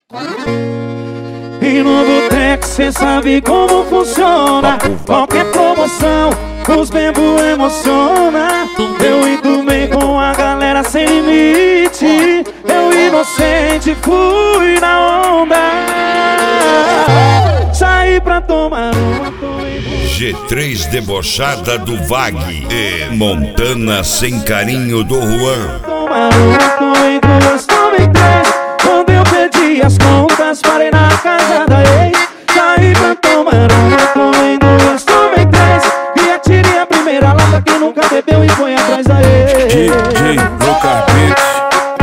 E no boteco cê sabe como funciona. Qualquer promoção, os bebo emociona. Eu enturmei com a galera sem limite. Eu inocente fui na onda. Saí pra tomar uma. G3 debochada do Vag e Montana sem carinho do Juan. Tomar uma, tomei duas, tomei três. Quando eu perdi as contas, parei na casa da ex. Saí pra tomar uma, tomei duas, tomei três. E atirei a primeira lata que nunca bebeu e foi atrás da ex. DJ Lucas Beats.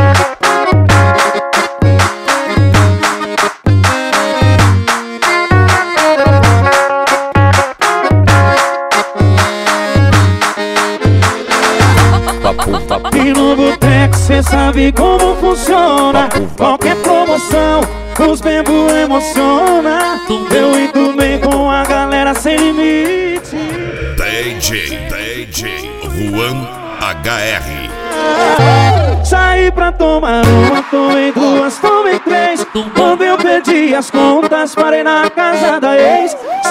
E no boteco cê sabe como funciona. Qualquer promoção, os bebo emociona. Eu enturmei com a galera sem limite. DJ Juan HR. Saí pra tomar uma, tomei duas, tomei três. Quando eu perdi as contas, parei na casa da ex.